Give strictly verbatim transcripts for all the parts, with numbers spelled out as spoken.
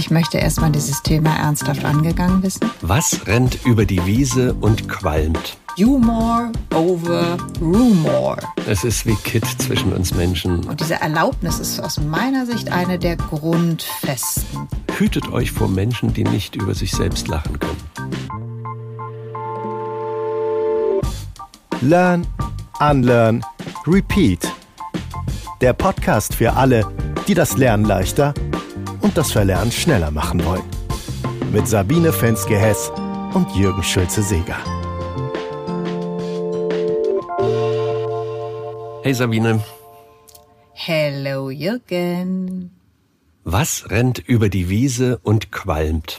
ich möchte erstmal dieses Thema ernsthaft angegangen wissen. Was rennt über die Wiese und qualmt? Humor over Rumor. Es ist wie Kitt zwischen uns Menschen. Und diese Erlaubnis ist aus meiner Sicht eine der Grundfesten. Hütet euch vor Menschen, die nicht über sich selbst lachen können. Learn, Unlearn, Repeat. Der Podcast für alle, die das Lernen leichter und das Verlernen schneller machen wollen. Mit Sabine Fenske-Hess und Jürgen Schulze-Seeger. Hey Sabine. Hello Jürgen. Was rennt über die Wiese und qualmt?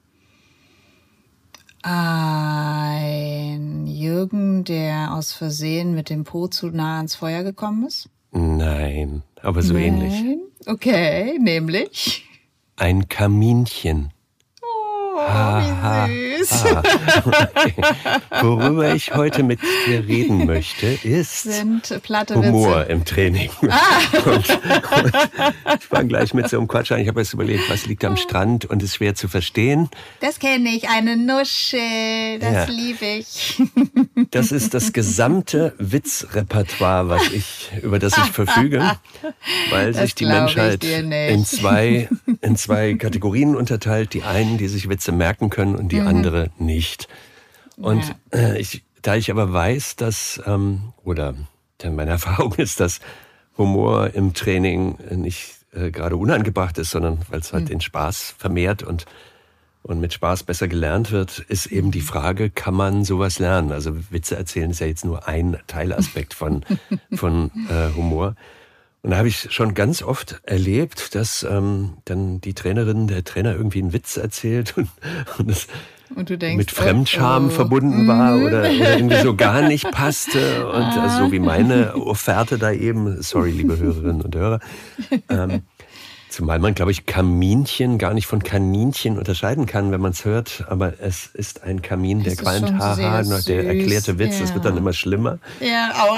Ein Jürgen, der aus Versehen mit dem Po zu nah ans Feuer gekommen ist? Nein, aber so Nein. ähnlich. Okay, nämlich? Ein Kaminchen. Oh, Ha, wie süß. ha. Okay. Worüber ich heute mit dir reden möchte, ist Sind platte Humor Witze. im Training. Ah. Und, und ich fange gleich mit so einem Quatsch an. Ich habe jetzt überlegt, was liegt am Strand und ist schwer zu verstehen. Das kenne ich, eine Nuschel, das Ja. liebe ich. Das ist das gesamte Witzrepertoire, was ich, über das ich verfüge, weil Das sich die glaub ich Menschheit dir nicht. in zwei, in zwei Kategorien unterteilt. Die einen, die sich Witze merken können und die andere nicht. Und Ja. äh, ich, da ich aber weiß, dass, ähm, oder meine Erfahrung ist, dass Humor im Training nicht äh, gerade unangebracht ist, sondern weil es halt den Spaß vermehrt und und mit Spaß besser gelernt wird, ist eben die Frage, kann man sowas lernen? Also Witze erzählen ist ja jetzt nur ein Teilaspekt von, von äh, Humor. Und da habe ich schon ganz oft erlebt, dass ähm, dann die Trainerin, der Trainer irgendwie einen Witz erzählt und, und das Und du denkst, mit Fremdscham oh, oh. verbunden war oder, oder irgendwie so gar nicht passte. Und also so wie meine Offerte da eben, sorry, liebe Hörerinnen und Hörer, ähm, zumal man, glaube ich, Kaminchen gar nicht von Kaninchen unterscheiden kann, wenn man es hört. Aber es ist ein Kamin, der Es ist qualmt, schon haha, sehr noch der süß, erklärte Witz, ja. das wird dann immer schlimmer. Ja, aua.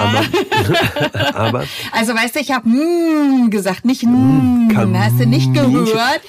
Aber, aber Also weißt du, ich habe mm gesagt, nicht mm, hast du nicht gehört?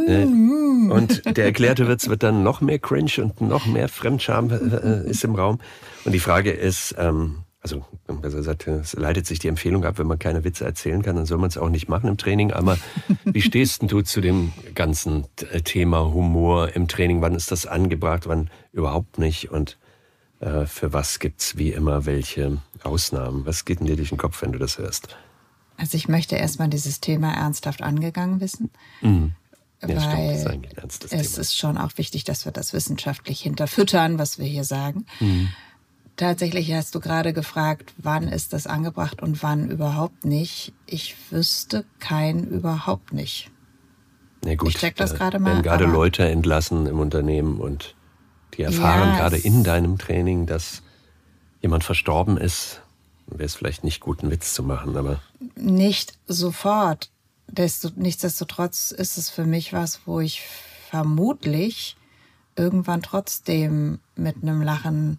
Mm. und der erklärte Witz wird dann noch mehr cringe und noch mehr Fremdscham äh, ist im Raum. Und die Frage ist, ähm, also besser gesagt, es leitet sich die Empfehlung ab, wenn man keine Witze erzählen kann, dann soll man es auch nicht machen im Training. Aber wie stehst denn du zu dem ganzen Thema Humor im Training? Wann ist das angebracht, wann überhaupt nicht? Und äh, für was gibt's wie immer welche Ausnahmen? Was geht denn dir durch den Kopf, wenn du das hörst? Also ich möchte erstmal dieses Thema ernsthaft angegangen wissen. Mhm. Ja, stimmt, das weil ist eigentlich ein ernstes es Thema. ist schon auch wichtig, dass wir das wissenschaftlich hinterfüttern, was wir hier sagen. Mhm. Tatsächlich hast du gerade gefragt, wann ist das angebracht und wann überhaupt nicht. Ich wüsste kein überhaupt nicht. Na gut, Ich check das da gerade mal, werden gerade aber- Leute entlassen im Unternehmen und die erfahren Ja, gerade es- in deinem Training, dass jemand verstorben ist. Dann wäre es vielleicht nicht gut, einen Witz zu machen, aber Nicht sofort. Desto, nichtsdestotrotz ist es für mich was, wo ich vermutlich irgendwann trotzdem mit einem Lachen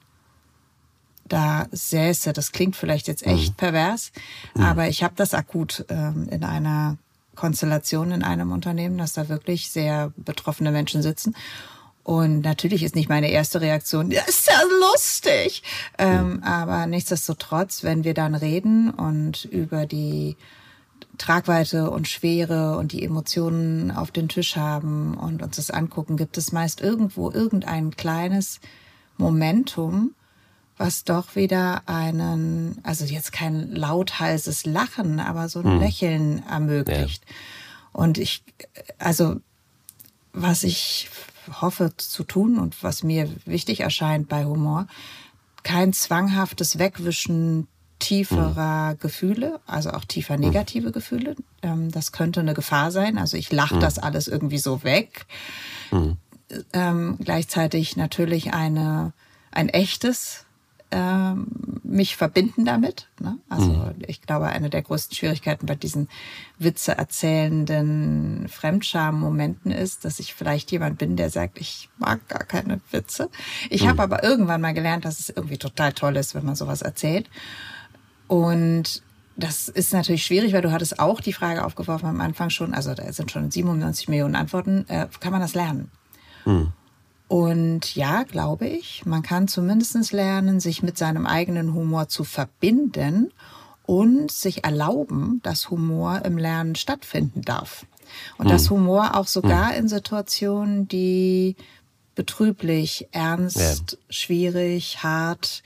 da säße. Das klingt vielleicht jetzt echt Mhm. pervers, Mhm. aber ich habe das akut ähm, in einer Konstellation in einem Unternehmen, dass da wirklich sehr betroffene Menschen sitzen. Und natürlich ist nicht meine erste Reaktion, ja, ist ja lustig. Ähm, aber nichtsdestotrotz, wenn wir dann reden und über die Tragweite und Schwere und die Emotionen auf den Tisch haben und uns das angucken, gibt es meist irgendwo irgendein kleines Momentum, was doch wieder einen, also jetzt kein lauthalses Lachen, aber so ein Mhm. Lächeln ermöglicht. Und ich, also was ich hoffe zu tun und was mir wichtig erscheint bei Humor, kein zwanghaftes Wegwischen tieferer Gefühle, also auch tiefer negative Gefühle. Ähm, das könnte eine Gefahr sein. Also ich lache das alles irgendwie so weg. Mhm. Ähm, gleichzeitig natürlich eine, ein echtes ähm, mich verbinden damit. Ne? Also Mhm. ich glaube, eine der größten Schwierigkeiten bei diesen Witze erzählenden Fremdscham-Momenten ist, dass ich vielleicht jemand bin, der sagt, ich mag gar keine Witze. Ich Mhm. habe aber irgendwann mal gelernt, dass es irgendwie total toll ist, wenn man sowas erzählt. Und das ist natürlich schwierig, weil du hattest auch die Frage aufgeworfen am Anfang schon, also da sind schon siebenundneunzig Millionen Antworten, äh, kann man das lernen? Hm. Und ja, glaube ich, man kann zumindest lernen, sich mit seinem eigenen Humor zu verbinden und sich erlauben, dass Humor im Lernen stattfinden darf. Und hm. dass Humor auch sogar hm. in Situationen, die betrüblich, ernst, ja. schwierig, hart,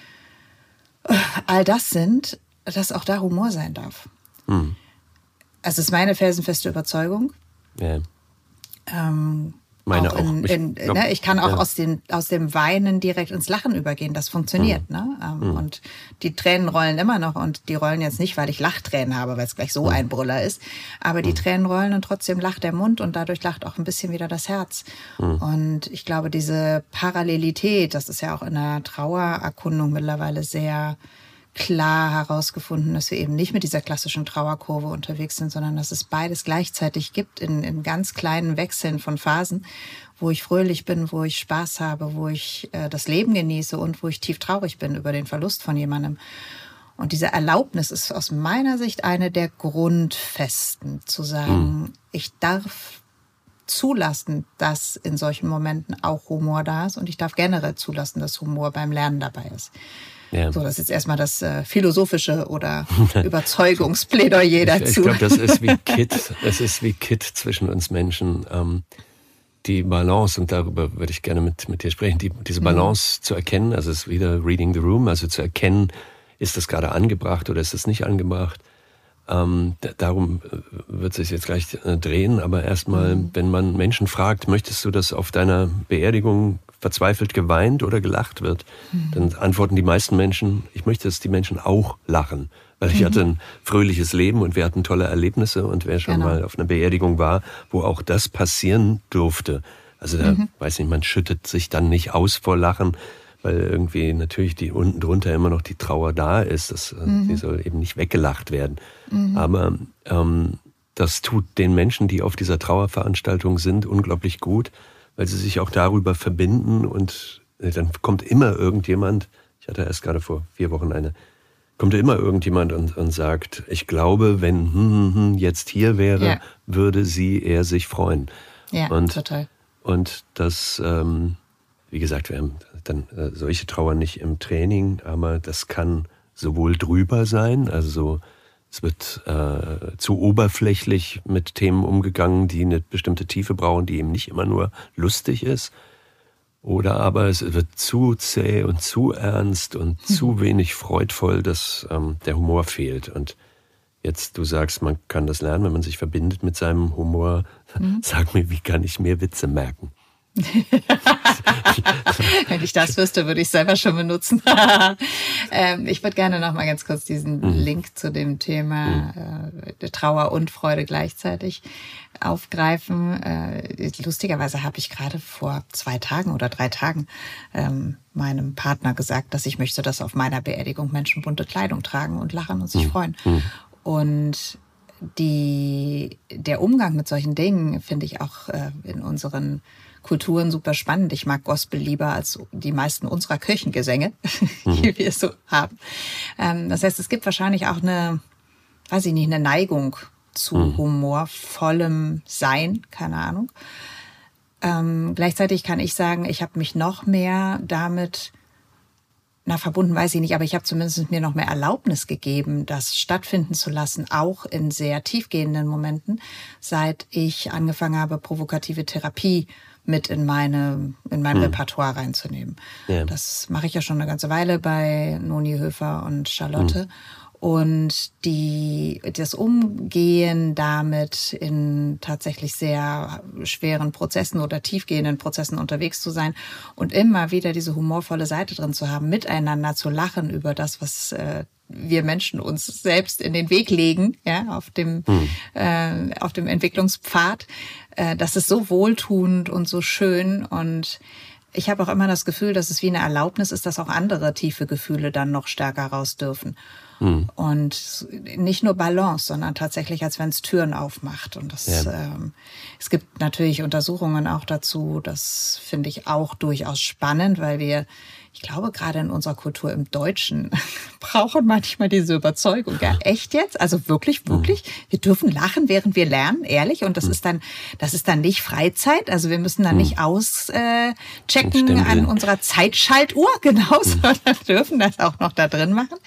all das sind, dass auch da Humor sein darf. Hm. Also es ist meine felsenfeste Überzeugung. Ja. Ähm, Meine auch. In, auch. in, ich, glaub, ne, ich kann auch ja. aus, dem, aus dem Weinen direkt ins Lachen übergehen. Das funktioniert. Mhm. Ne? Ähm, mhm. Und die Tränen rollen immer noch. Und die rollen jetzt nicht, weil ich Lachtränen habe, weil es gleich so mhm. ein Brüller ist. Aber die mhm. Tränen rollen und trotzdem lacht der Mund. Und dadurch lacht auch ein bisschen wieder das Herz. Mhm. Und ich glaube, diese Parallelität, das ist ja auch in der Trauererkundung mittlerweile sehr klar herausgefunden, dass wir eben nicht mit dieser klassischen Trauerkurve unterwegs sind, sondern dass es beides gleichzeitig gibt in, in ganz kleinen Wechseln von Phasen, wo ich fröhlich bin, wo ich Spaß habe, wo ich äh, das Leben genieße und wo ich tief traurig bin über den Verlust von jemandem. Und diese Erlaubnis ist aus meiner Sicht eine der Grundfesten, zu sagen, mhm. ich darf zulassen, dass in solchen Momenten auch Humor da ist und ich darf generell zulassen, dass Humor beim Lernen dabei ist. Ja. So, das ist jetzt erstmal das äh, philosophische oder Überzeugungsplädoyer dazu. Ich, ich glaube, das ist wie Kit. Es ist wie Kit zwischen uns Menschen. Ähm, die Balance, und darüber würde ich gerne mit, mit dir sprechen, die, diese Balance mhm. zu erkennen, also es ist wieder Reading the Room, also zu erkennen, ist das gerade angebracht oder ist das nicht angebracht. Ähm, d- darum wird es sich jetzt gleich äh, drehen, aber erstmal, mhm. wenn man Menschen fragt, möchtest du, dass auf deiner Beerdigung verzweifelt geweint oder gelacht wird, mhm. dann antworten die meisten Menschen, ich möchte, dass die Menschen auch lachen, weil ich mhm. hatte ein fröhliches Leben und wir hatten tolle Erlebnisse und wer schon genau. mal auf einer Beerdigung war, wo auch das passieren durfte, also da, mhm. weiß nicht, man schüttet sich dann nicht aus vor Lachen, weil irgendwie natürlich die unten drunter immer noch die Trauer da ist, das, mhm. die soll eben nicht weggelacht werden, mhm. aber ähm, das tut den Menschen, die auf dieser Trauerveranstaltung sind, unglaublich gut, weil sie sich auch darüber verbinden und dann kommt immer irgendjemand, ich hatte erst gerade vor vier Wochen eine, kommt immer irgendjemand und, und sagt, ich glaube, wenn hm, hm, hm, jetzt hier wäre, ja. würde sie, er sich freuen. Ja, und, total. Und das, ähm, wie gesagt, wir haben dann äh, solche Trauer nicht im Training, aber das kann sowohl drüber sein, also so, es wird äh, zu oberflächlich mit Themen umgegangen, die eine bestimmte Tiefe brauchen, die eben nicht immer nur lustig ist. Oder aber es wird zu zäh und zu ernst und mhm. zu wenig freudvoll, dass ähm, der Humor fehlt. Und jetzt, du sagst, man kann das lernen, wenn man sich verbindet mit seinem Humor. Mhm. Sag mir, wie kann ich mehr Witze merken? Wenn ich das wüsste, würde ich selber schon benutzen. ähm, ich würde gerne noch mal ganz kurz diesen mhm. Link zu dem Thema äh, Trauer und Freude gleichzeitig aufgreifen. Äh, lustigerweise habe ich gerade vor zwei Tagen oder drei Tagen ähm, meinem Partner gesagt, dass ich möchte, dass auf meiner Beerdigung Menschen bunte Kleidung tragen und lachen und sich mhm. freuen. Mhm. Und die, der Umgang mit solchen Dingen finde ich auch äh, in unseren Kulturen super spannend. Ich mag Gospel lieber als die meisten unserer Kirchengesänge, mhm. die wir so haben. Ähm, das heißt, es gibt wahrscheinlich auch eine, weiß ich nicht, eine Neigung zu mhm. humorvollem Sein, keine Ahnung. Ähm, gleichzeitig kann ich sagen, ich habe mich noch mehr damit, na verbunden weiß ich nicht, aber ich habe zumindest mir noch mehr Erlaubnis gegeben, das stattfinden zu lassen, auch in sehr tiefgehenden Momenten, seit ich angefangen habe, provokative Therapie mit in meine in mein hm. Repertoire reinzunehmen. Ja. Das mache ich ja schon eine ganze Weile bei Noni Höfer und Charlotte. Hm. Und die, das Umgehen damit, in tatsächlich sehr schweren Prozessen oder tiefgehenden Prozessen unterwegs zu sein und immer wieder diese humorvolle Seite drin zu haben, miteinander zu lachen über das, was äh, wir Menschen uns selbst in den Weg legen, ja, auf dem, hm. äh, auf dem Entwicklungspfad. Äh, das ist so wohltuend und so schön. Und ich habe auch immer das Gefühl, dass es wie eine Erlaubnis ist, dass auch andere tiefe Gefühle dann noch stärker raus dürfen. Mhm. Und nicht nur Balance, sondern tatsächlich, als wenn es Türen aufmacht. Und das, ja. ähm, es gibt natürlich Untersuchungen auch dazu. Das finde ich auch durchaus spannend, weil wir, ich glaube, gerade in unserer Kultur im Deutschen brauchen manchmal diese Überzeugung. Ja, echt jetzt? Also wirklich, wirklich? Mhm. Wir dürfen lachen, während wir lernen, ehrlich. Und das mhm. ist dann, das ist dann nicht Freizeit. Also wir müssen dann mhm. nicht auschecken äh, an unserer Zeitschaltuhr, genau, mhm. sondern dürfen das auch noch da drin machen.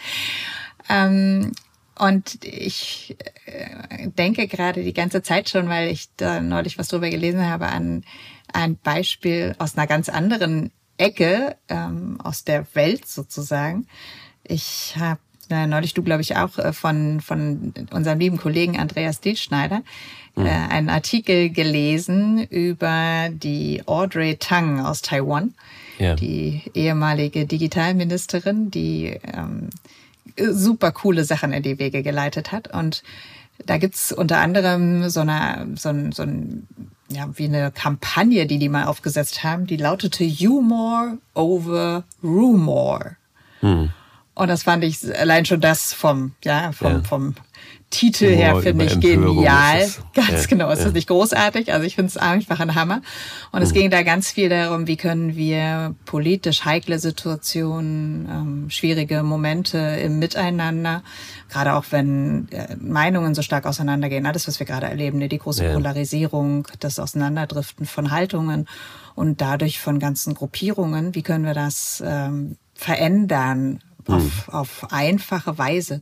Ähm, und ich äh, denke gerade die ganze Zeit schon, weil ich da neulich was drüber gelesen habe, an ein Beispiel aus einer ganz anderen Ecke, ähm, aus der Welt sozusagen. Ich habe äh, neulich, du glaube ich auch, äh, von von unserem lieben Kollegen Andreas Dietschneider mhm. äh, einen Artikel gelesen über die Audrey Tang aus Taiwan, ja. die ehemalige Digitalministerin, die ähm, super coole Sachen in die Wege geleitet hat. Und da gibt's unter anderem so eine, so ein, so ein ja, wie eine Kampagne, die die mal aufgesetzt haben, die lautete Humor over Rumor. Hm. Und das fand ich allein schon das vom, ja, vom, ja. vom Titel Humor her finde ich Empörung genial. Es, ganz ja, genau, es ja. ist nicht großartig. Also ich finde es einfach ein Hammer. Und hm. es ging da ganz viel darum, wie können wir politisch heikle Situationen, ähm, schwierige Momente im Miteinander, gerade auch wenn äh, Meinungen so stark auseinandergehen, alles, was wir gerade erleben, ne, die große ja. Polarisierung, das Auseinanderdriften von Haltungen und dadurch von ganzen Gruppierungen, wie können wir das ähm, verändern hm. auf, auf einfache Weise?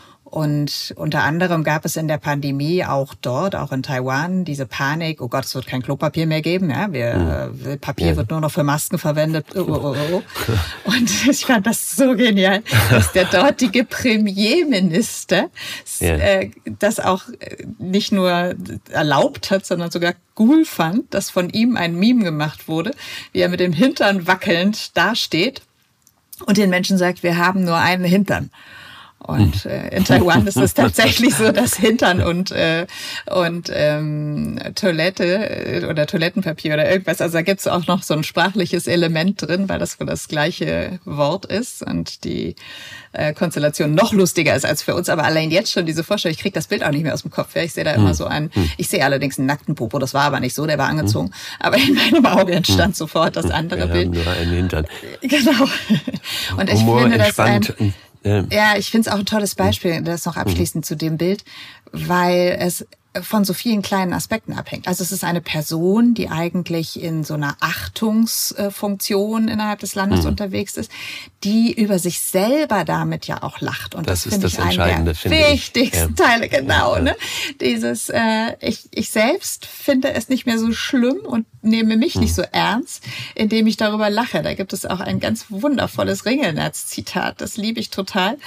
Und unter anderem gab es in der Pandemie auch dort, auch in Taiwan, diese Panik, oh Gott, es wird kein Klopapier mehr geben, ja, wir, mhm. äh, Papier ja. wird nur noch für Masken verwendet. Oh, oh, oh. Und ich fand das so genial, dass der dortige Premierminister ja. äh, das auch nicht nur erlaubt hat, sondern sogar cool fand, dass von ihm ein Meme gemacht wurde, wie er mit dem Hintern wackelnd dasteht und den Menschen sagt, wir haben nur einen Hintern. Und äh, in Taiwan ist es tatsächlich so, dass Hintern und äh, und ähm, Toilette oder Toilettenpapier oder irgendwas, also da gibt es auch noch so ein sprachliches Element drin, weil das wohl das gleiche Wort ist und die äh, Konstellation noch lustiger ist als für uns. Aber allein jetzt schon diese Vorstellung, ich kriege das Bild auch nicht mehr aus dem Kopf. Ja? Ich sehe da immer so einen, ich sehe allerdings einen nackten Popo, das war aber nicht so, der war angezogen. Aber in meinem Auge entstand sofort das andere Wir Bild. Haben nur einen Hintern. Genau. Und ich Humor finde das entspannt. ein... Ja, ich finde es auch ein tolles Beispiel, das noch abschließend mhm. zu dem Bild, weil es von so vielen kleinen Aspekten abhängt. Also es ist eine Person, die eigentlich in so einer Achtungsfunktion innerhalb des Landes mhm. unterwegs ist, die über sich selber damit ja auch lacht. Und das, das finde ich einen der wichtigsten ich. Teile, genau. Ja. Ne? Dieses, äh, ich, ich selbst finde es nicht mehr so schlimm und nehme mich mhm. nicht so ernst, indem ich darüber lache. Da gibt es auch ein ganz wundervolles Ringelnatz-Zitat, das liebe ich total.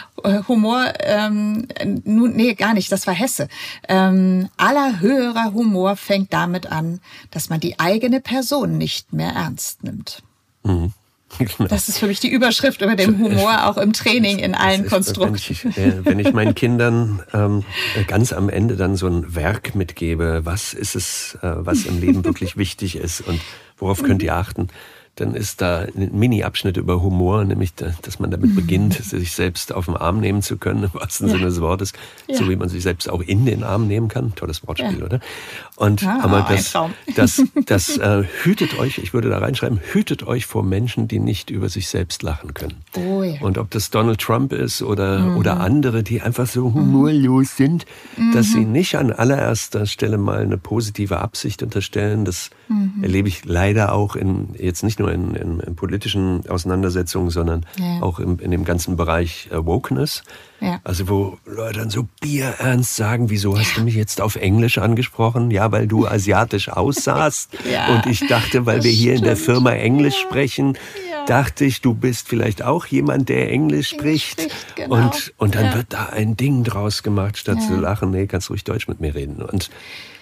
Humor, ähm, nun, nee, gar nicht, das war Hesse. Ähm, aller höherer Humor fängt damit an, dass man die eigene Person nicht mehr ernst nimmt. Mhm. Das ist für mich die Überschrift über den Humor, auch im Training in allen ist, Konstrukten. Wenn ich, äh, wenn ich meinen Kindern ähm, ganz am Ende dann so ein Werk mitgebe, was ist es, äh, was im Leben wirklich wichtig ist und worauf könnt ihr achten, dann ist da ein Mini-Abschnitt über Humor, nämlich, dass man damit beginnt, sich selbst auf den Arm nehmen zu können, im wahrsten ja. Sinne des Wortes, ja. so wie man sich selbst auch in den Arm nehmen kann. Tolles Wortspiel, ja. oder? Und ah, aber das, das, das äh, hütet euch, ich würde da reinschreiben, hütet euch vor Menschen, die nicht über sich selbst lachen können. Oh, ja. Und ob das Donald Trump ist oder, mhm. oder andere, die einfach so humorlos sind, mhm. dass sie nicht an allererster Stelle mal eine positive Absicht unterstellen. Das mhm. erlebe ich leider auch in, jetzt nicht nur in, in, in politischen Auseinandersetzungen, sondern ja. auch in, in dem ganzen Bereich äh, Wokeness. Ja. Also wo Leute dann so bierernst sagen, wieso hast du mich jetzt auf Englisch angesprochen? Ja, weil du asiatisch aussahst. ja, und ich dachte, weil wir hier stimmt. in der Firma Englisch ja. sprechen, ja. dachte ich, du bist vielleicht auch jemand, der Englisch spricht. spricht genau. Und, und dann ja. wird da ein Ding draus gemacht, statt ja. zu lachen, nee, kannst ruhig Deutsch mit mir reden. Und,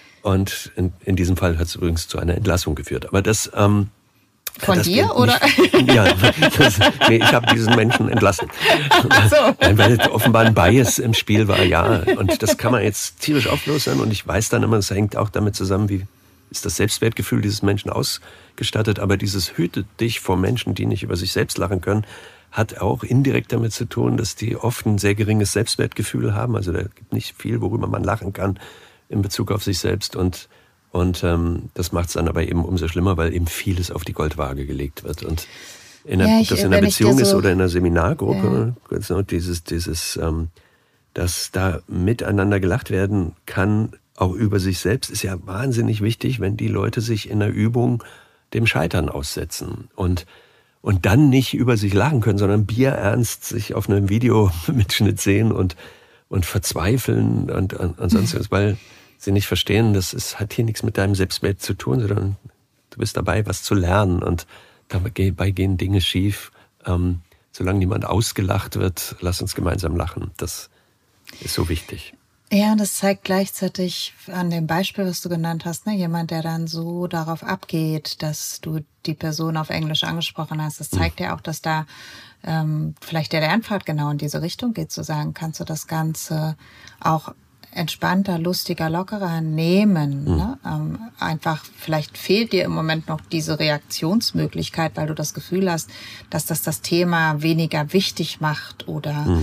und in, in diesem Fall hat es übrigens zu einer Entlassung geführt. Aber das... Ähm, Von das dir, oder? Nicht, ja, das, nee, ich habe diesen Menschen entlassen. Ach so. Weil offenbar ein Bias im Spiel war, ja. Und das kann man jetzt tierisch auflösen. Und ich weiß dann immer, es hängt auch damit zusammen, wie ist das Selbstwertgefühl dieses Menschen ausgestattet. Aber dieses hütet dich vor Menschen, die nicht über sich selbst lachen können, hat auch indirekt damit zu tun, dass die oft ein sehr geringes Selbstwertgefühl haben. Also da gibt nicht viel, worüber man lachen kann in Bezug auf sich selbst. Und, und ähm, das macht es dann aber eben umso schlimmer, weil eben vieles auf die Goldwaage gelegt wird. Und in einer, ja, ob ich, das in einer Beziehung so, ist oder in einer Seminargruppe, ja. so dieses, dieses, ähm, dass da miteinander gelacht werden kann, auch über sich selbst, ist ja wahnsinnig wichtig, wenn die Leute sich in der Übung dem Scheitern aussetzen und, und dann nicht über sich lachen können, sondern bierernst sich auf einem Videomitschnitt sehen und, und verzweifeln und, und, und sonst was, weil sie nicht verstehen, das ist, hat hier nichts mit deinem Selbstwert zu tun, sondern du bist dabei, was zu lernen und dabei gehen Dinge schief. Ähm, solange niemand ausgelacht wird, lass uns gemeinsam lachen. Das ist so wichtig. Ja, das zeigt gleichzeitig an dem Beispiel, was du genannt hast, ne, jemand, der dann so darauf abgeht, dass du die Person auf Englisch angesprochen hast. Das zeigt mhm. ja auch, dass da ähm, vielleicht der Lernpfad genau in diese Richtung geht, zu sagen, kannst du das Ganze auch entspannter, lustiger, lockerer nehmen. Mhm. Ne? Ähm, einfach, vielleicht fehlt dir im Moment noch diese Reaktionsmöglichkeit, weil du das Gefühl hast, dass das das Thema weniger wichtig macht oder mhm.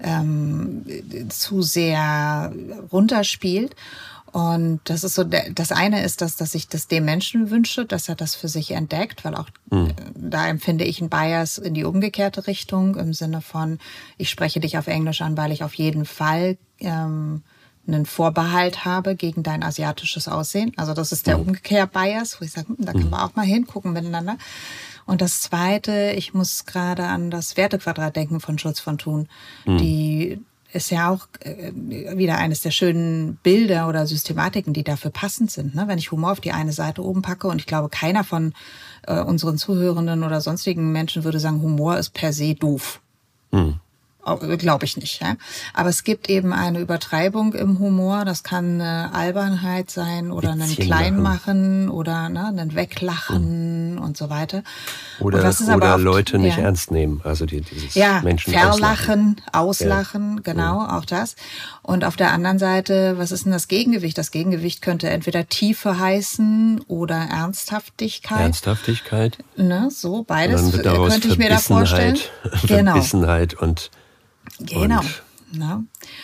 ähm, zu sehr runterspielt. Und das ist so, das eine ist, dass, dass ich das dem Menschen wünsche, dass er das für sich entdeckt, weil auch mhm. da empfinde ich einen Bias in die umgekehrte Richtung, im Sinne von, ich spreche dich auf Englisch an, weil ich auf jeden Fall ähm, einen Vorbehalt habe gegen dein asiatisches Aussehen. Also das ist der Umkehr-Bias, wo ich sage, da können wir auch mal hingucken miteinander. Und das Zweite, ich muss gerade an das Wertequadrat denken von Schulz von Thun. Mhm. Die ist ja auch äh, wieder eines der schönen Bilder oder Systematiken, die dafür passend sind. Ne? Wenn ich Humor auf die eine Seite oben packe, und ich glaube, keiner von äh, unseren Zuhörenden oder sonstigen Menschen würde sagen, Humor ist per se doof. Mhm. Glaube ich nicht. Ja? Aber es gibt eben eine Übertreibung im Humor. Das kann eine Albernheit sein oder ein Kleinmachen oder ne, ein Weglachen mhm. und so weiter. Oder, und das ist oder aber oft, Leute nicht ja. ernst nehmen. Also die, dieses ja, Menschen verlachen, auslachen, auslachen ja. genau, ja. auch das. Und auf der anderen Seite, was ist denn das Gegengewicht? Das Gegengewicht könnte entweder Tiefe heißen oder Ernsthaftigkeit. Ernsthaftigkeit. Ne, so, beides und dann wird daraus könnte ich mir da vorstellen. Genau. Verbissenheit und Genau. Und, ja.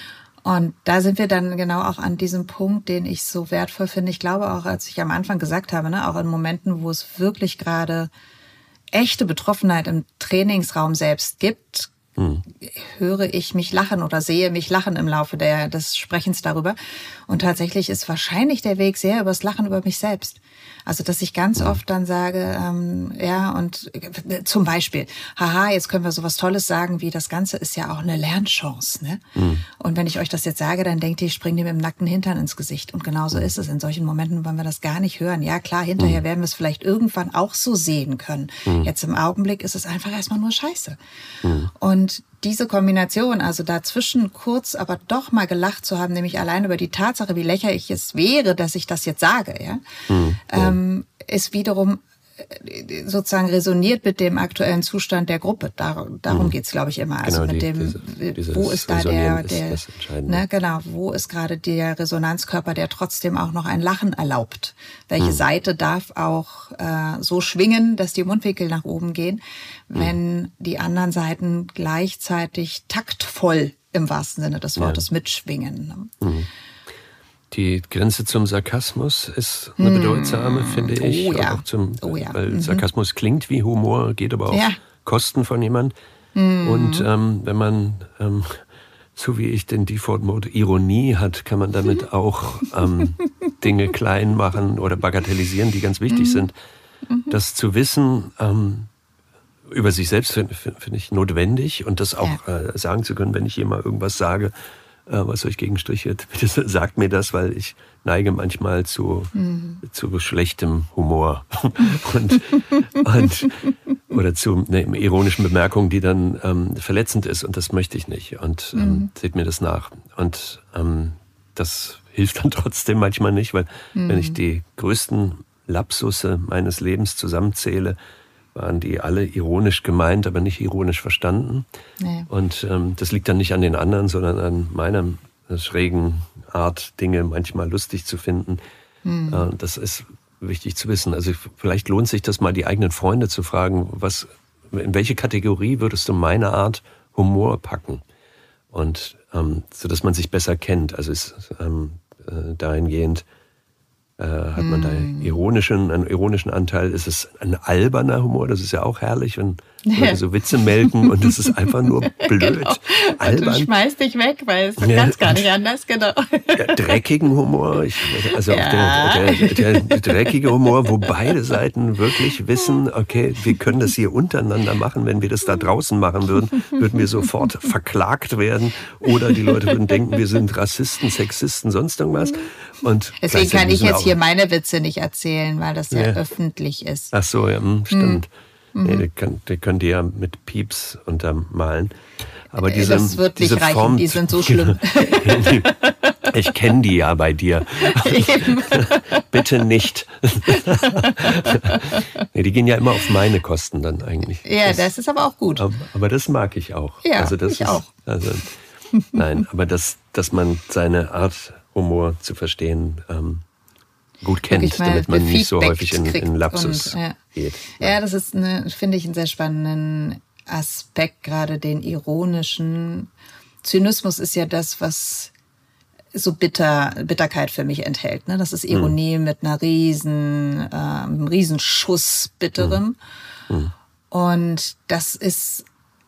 Und da sind wir dann genau auch an diesem Punkt, den ich so wertvoll finde. Ich glaube auch, als ich am Anfang gesagt habe, ne, auch in Momenten, wo es wirklich gerade echte Betroffenheit im Trainingsraum selbst gibt, hm. höre ich mich lachen oder sehe mich lachen im Laufe der, des Sprechens darüber. Und tatsächlich ist wahrscheinlich der Weg sehr übers Lachen über mich selbst. Also, dass ich ganz oft dann sage, ähm, ja, und äh, zum Beispiel, haha, jetzt können wir sowas Tolles sagen, wie das Ganze ist ja auch eine Lernchance, ne? Mhm. Und wenn ich euch das jetzt sage, dann denkt ihr, ich springe dem im nackten Hintern ins Gesicht. Und genauso mhm. ist es. In solchen Momenten wollen wir das gar nicht hören. Ja, klar, hinterher mhm. werden wir es vielleicht irgendwann auch so sehen können. Mhm. Jetzt im Augenblick ist es einfach erstmal nur Scheiße. Mhm. Und diese Kombination, also dazwischen kurz, aber doch mal gelacht zu haben, nämlich allein über die Tatsache, wie lächerlich es wäre, dass ich das jetzt sage, ja, mhm, ja. Ähm, ist wiederum sozusagen resoniert mit dem aktuellen Zustand der Gruppe. Darum, darum mhm. geht's, glaube ich, immer. Also genau, mit die, dem, diese, wo ist da der, ist der ne, genau, wo ist gerade der Resonanzkörper, der trotzdem auch noch ein Lachen erlaubt? Welche mhm. Seite darf auch äh, so schwingen, dass die Mundwinkel nach oben gehen, wenn mhm. die anderen Seiten gleichzeitig taktvoll im wahrsten Sinne des Wortes ja. mitschwingen? Ne? Mhm. Die Grenze zum Sarkasmus ist eine bedeutsame, finde ich. Oh ja. Auch zum, oh ja. Weil mhm. Sarkasmus klingt wie Humor, geht aber auf ja. Kosten von jemand. Mhm. Und ähm, wenn man, ähm, so wie ich den Default-Mode Ironie hat, kann man damit auch ähm, Dinge klein machen oder bagatellisieren, die ganz wichtig mhm. sind. Mhm. Das zu wissen ähm, über sich selbst finde find ich notwendig und das auch ja. äh, sagen zu können, wenn ich jemand irgendwas sage, was euch gegenstrichelt, bitte sagt mir das, weil ich neige manchmal zu, mhm. zu schlechtem Humor und, und oder zu einer ironischen Bemerkung, die dann ähm, verletzend ist und das möchte ich nicht und ähm, mhm. seht mir das nach. Und ähm, das hilft dann trotzdem manchmal nicht, weil mhm. wenn ich die größten Lapsusse meines Lebens zusammenzähle, waren die alle ironisch gemeint, aber nicht ironisch verstanden. Nee. Und ähm, das liegt dann nicht an den anderen, sondern an meiner schrägen Art, Dinge manchmal lustig zu finden. Hm. Äh, das ist wichtig zu wissen. Also vielleicht lohnt sich das mal, die eigenen Freunde zu fragen, was, in welche Kategorie würdest du meine Art Humor packen? Und ähm, so, dass man sich besser kennt. Also ist ähm, äh, dahingehend äh, hat man mm. da ironischen, einen ironischen Anteil. Ist es ein alberner Humor? Das ist ja auch herrlich, wenn Leute so Witze melken und es ist einfach nur blöd. Genau. Albern. Du schmeißt dich weg, weil es ja, ganz gar nicht anders, genau. Ja, dreckigen Humor, ich, also ja. auch der, der, der dreckige Humor, wo beide Seiten wirklich wissen, okay, wir können das hier untereinander machen. Wenn wir das da draußen machen würden, würden wir sofort verklagt werden oder die Leute würden denken, wir sind Rassisten, Sexisten, sonst irgendwas. Und deswegen kann ich jetzt hier meine Witze nicht erzählen, weil das ja, ja. öffentlich ist. Ach so, ja, stimmt. Hm. Mhm. Nee, die, kann, die können die ja mit Pieps untermalen. Aber diese, das wird diese nicht reichen, Form, die sind so schlimm. Ich kenne die ja bei dir. Bitte nicht. Nee, die gehen ja immer auf meine Kosten dann eigentlich. Ja, das, das ist aber auch gut. Aber, aber das mag ich auch. Ja, also das ich ist, auch. Also, nein, aber das, dass man seine Art Humor zu verstehen ähm, gut kennt, damit man nicht so häufig in, in Lapsus und, ja. geht. Ja. ja, das ist, eine, finde ich, einen sehr spannenden Aspekt, gerade den ironischen. Zynismus ist ja das, was so bitter, Bitterkeit für mich enthält. Ne? Das ist Ironie hm. mit einer riesen, äh, einem Riesenschuss Bitterem. Hm. Hm. Und das ist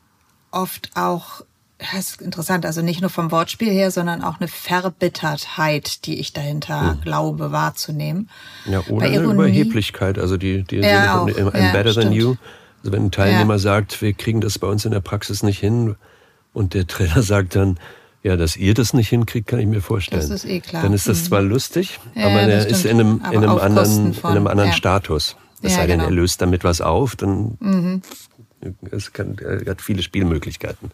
oft auch, das ist interessant, also nicht nur vom Wortspiel her, sondern auch eine Verbittertheit, die ich dahinter hm. glaube wahrzunehmen. Ja, oder eine Ironie, Überheblichkeit, also die, die ja, sind auch, I'm ja, better stimmt. than you. Also wenn ein Teilnehmer ja. sagt, wir kriegen das bei uns in der Praxis nicht hin und der Trainer sagt dann, ja, dass ihr das nicht hinkriegt, kann ich mir vorstellen. Das ist eh klar. Dann ist das mhm. zwar lustig, ja, aber der ist in einem, in einem anderen, von, in einem anderen ja. Status. Es ja, sei denn, genau. er löst damit was auf, dann mhm. es kann, er hat viele Spielmöglichkeiten.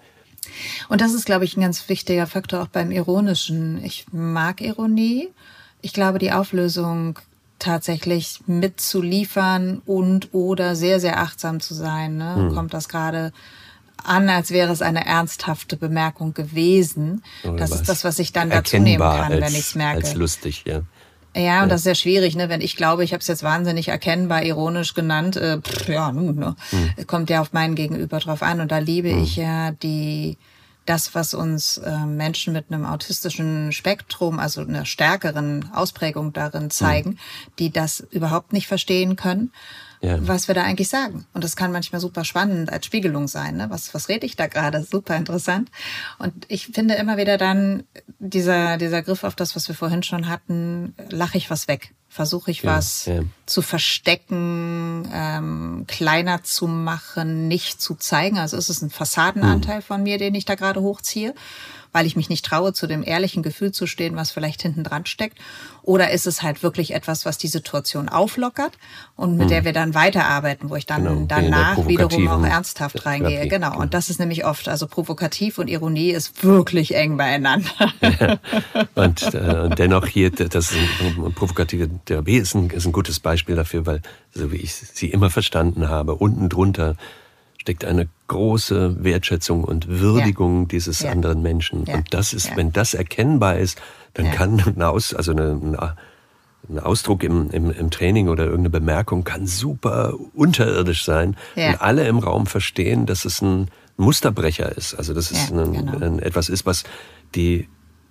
Und das ist, glaube ich, ein ganz wichtiger Faktor auch beim Ironischen. Ich mag Ironie. Ich glaube, die Auflösung tatsächlich mitzuliefern und oder sehr, sehr achtsam zu sein. Ne? Hm. Kommt das gerade an, als wäre es eine ernsthafte Bemerkung gewesen. Oder das was? ist das, was ich dann dazu nehmen kann, als, wenn ich es merke. als lustig, ja. Ja, und ja. das ist sehr schwierig, ne? Wenn ich glaube, ich habe es jetzt wahnsinnig erkennbar, ironisch genannt, äh, pff, ja, nun, ne? Hm. Kommt ja auf meinen Gegenüber drauf an. Und da liebe hm. ich ja die das, was uns äh, Menschen mit einem autistischen Spektrum, also einer stärkeren Ausprägung darin zeigen, hm. die das überhaupt nicht verstehen können, ja. was wir da eigentlich sagen. Und das kann manchmal super spannend als Spiegelung sein. Ne? Was, was rede ich da gerade? Super interessant. Und ich finde immer wieder dann dieser, dieser Griff auf das, was wir vorhin schon hatten, lache ich was weg. Versuche ich ja, was ja. zu verstecken, ähm, kleiner zu machen, nicht zu zeigen. Also ist es ein Fassadenanteil hm. von mir, den ich da gerade hochziehe, weil ich mich nicht traue, zu dem ehrlichen Gefühl zu stehen, was vielleicht hinten dran steckt? Oder ist es halt wirklich etwas, was die Situation auflockert und mit hm. der wir dann weiterarbeiten, wo ich dann genau, danach wiederum auch ernsthaft reingehe? Genau. Und das ist nämlich oft, also provokativ und Ironie ist wirklich eng beieinander. Ja. Und äh, dennoch hier, das ist ein, provokative Therapie ist ein, ist ein gutes Beispiel dafür, weil, so wie ich sie immer verstanden habe, unten drunter steckt eine große Wertschätzung und Würdigung ja. dieses ja. anderen Menschen. Ja. Und das ist, ja. wenn das erkennbar ist, dann ja. kann ein, Aus, also eine, ein Ausdruck im, im, im Training oder irgendeine Bemerkung kann super unterirdisch sein. Ja. Und alle im Raum verstehen, dass es ein Musterbrecher ist. Also dass es ja, ein, genau. ein, etwas ist, was die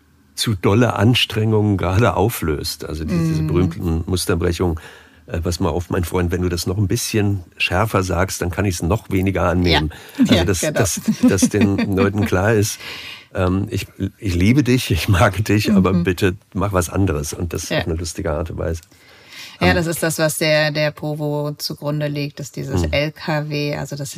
zu dolle Anstrengungen gerade auflöst. Also die, mm. diese berühmten Musterbrechungen. Pass mal auf, mein Freund, wenn du das noch ein bisschen schärfer sagst, dann kann ich es noch weniger annehmen. Ja. Also, ja, dass, genau. dass, dass den Leuten klar ist, ähm, ich, ich liebe dich, ich mag dich, mhm. aber bitte mach was anderes. Und das ja. auf eine lustige Art und Weise. Ja, das ist das, was der, der Provo zugrunde liegt, ist dieses mhm. L K W, also das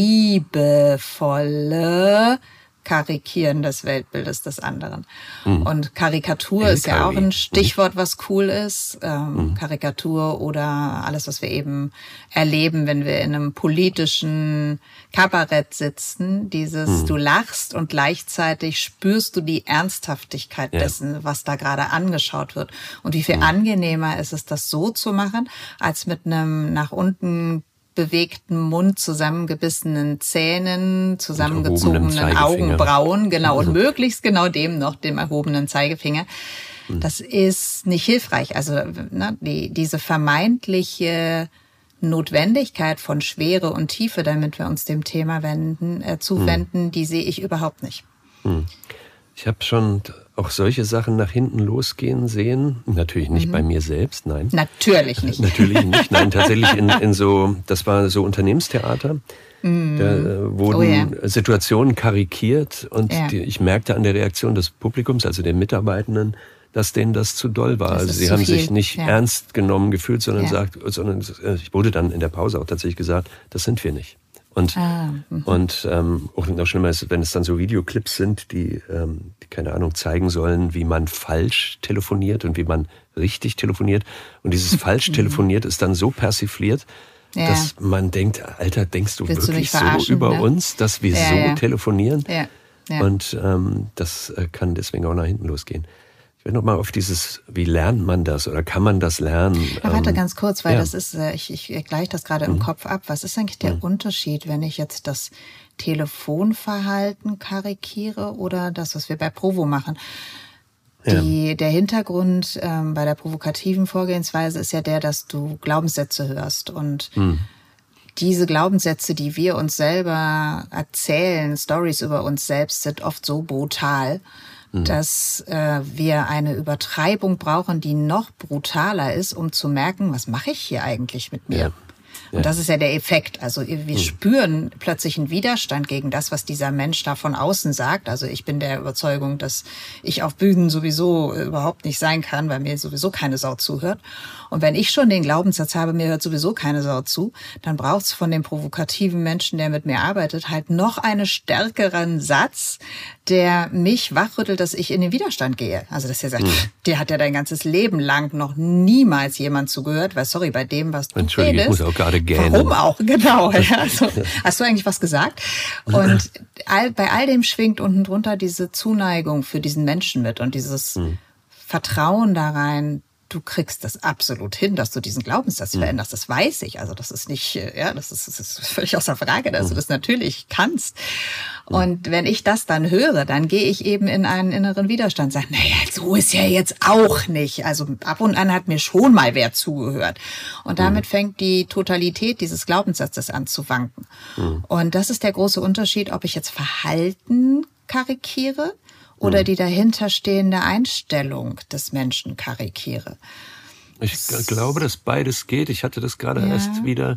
liebevolle Karikieren des Weltbildes des anderen. Mhm. Und Karikatur L K W. Ist ja auch ein Stichwort, was cool ist. Ähm, mhm. Karikatur oder alles, was wir eben erleben, wenn wir in einem politischen Kabarett sitzen. Dieses, mhm. du lachst und gleichzeitig spürst du die Ernsthaftigkeit ja. dessen, was da gerade angeschaut wird. Und wie viel mhm. angenehmer ist es, das so zu machen, als mit einem nach unten bewegten Mund, zusammengebissenen Zähnen, zusammengezogenen Augenbrauen, genau, und möglichst genau dem noch, dem erhobenen Zeigefinger. Das ist nicht hilfreich. Also ne, die, diese vermeintliche Notwendigkeit von Schwere und Tiefe, damit wir uns dem Thema wenden, äh, zuwenden, hm. die sehe ich überhaupt nicht. Hm. Ich habe schon auch solche Sachen nach hinten losgehen sehen. Natürlich nicht mhm. bei mir selbst, nein. Natürlich nicht. Natürlich nicht, nein. Tatsächlich in, in so, das war so Unternehmenstheater. Mhm. Da äh, wurden oh, yeah. Situationen karikiert und ja. die, ich merkte an der Reaktion des Publikums, also der Mitarbeitenden, dass denen das zu doll war. Das also sie haben viel. sich nicht ja. ernst genommen gefühlt, sondern, ja. sagt, sondern ich wurde dann in der Pause auch tatsächlich gesagt, das sind wir nicht. Und, ah, und ähm, auch noch schlimmer ist, wenn es dann so Videoclips sind, die, ähm, die, keine Ahnung, zeigen sollen, wie man falsch telefoniert und wie man richtig telefoniert. Und dieses falsch telefoniert ist dann so persifliert, ja. dass man denkt, Alter, denkst du Willst wirklich du so über ne? uns, dass wir ja, so ja. telefonieren? Ja. Ja. Und ähm, das äh, kann deswegen auch nach hinten losgehen. Ich will noch mal auf dieses, wie lernt man das oder kann man das lernen? Ja, warte ähm, ganz kurz, weil ja. das ist, ich, ich gleiche das gerade mhm. im Kopf ab. Was ist eigentlich der mhm. Unterschied, wenn ich jetzt das Telefonverhalten karikiere oder das, was wir bei Provo machen? Die, ja. Der Hintergrund ähm, bei der provokativen Vorgehensweise ist ja der, dass du Glaubenssätze hörst und mhm. diese Glaubenssätze, die wir uns selber erzählen, Stories über uns selbst, sind oft so brutal, dass äh, wir eine Übertreibung brauchen, die noch brutaler ist, um zu merken, was mache ich hier eigentlich mit mir? Ja. Ja. Und das ist ja der Effekt. Also wir mhm. spüren plötzlich einen Widerstand gegen das, was dieser Mensch da von außen sagt. Also ich bin der Überzeugung, dass ich auf Bühnen sowieso überhaupt nicht sein kann, weil mir sowieso keine Sau zuhört. Und wenn ich schon den Glaubenssatz habe, mir hört sowieso keine Sau zu, dann braucht es von dem provokativen Menschen, der mit mir arbeitet, halt noch einen stärkeren Satz, der mich wachrüttelt, dass ich in den Widerstand gehe. Also dass er sagt, mhm. der hat ja dein ganzes Leben lang noch niemals jemand zugehört, weil sorry, bei dem, was du Entschuldige, redest, ich muss auch gerade gähnen. Warum auch? Genau. Ja, also, hast du eigentlich was gesagt? Und all, bei all dem schwingt unten drunter diese Zuneigung für diesen Menschen mit und dieses mhm. Vertrauen da rein, du kriegst das absolut hin, dass du diesen Glaubenssatz mhm. veränderst. Das weiß ich. Also das ist nicht, ja, das ist, das ist völlig außer Frage, dass mhm. du das natürlich kannst. Und wenn ich das dann höre, dann gehe ich eben in einen inneren Widerstand, sage, naja, so ist ja jetzt auch nicht. Also ab und an hat mir schon mal wer zugehört. Und damit mhm. fängt die Totalität dieses Glaubenssatzes an zu wanken. Mhm. Und das ist der große Unterschied, ob ich jetzt Verhalten karikiere oder mhm. die dahinterstehende Einstellung des Menschen karikiere. Ich glaube, dass beides geht. Ich hatte das gerade ja. erst wieder.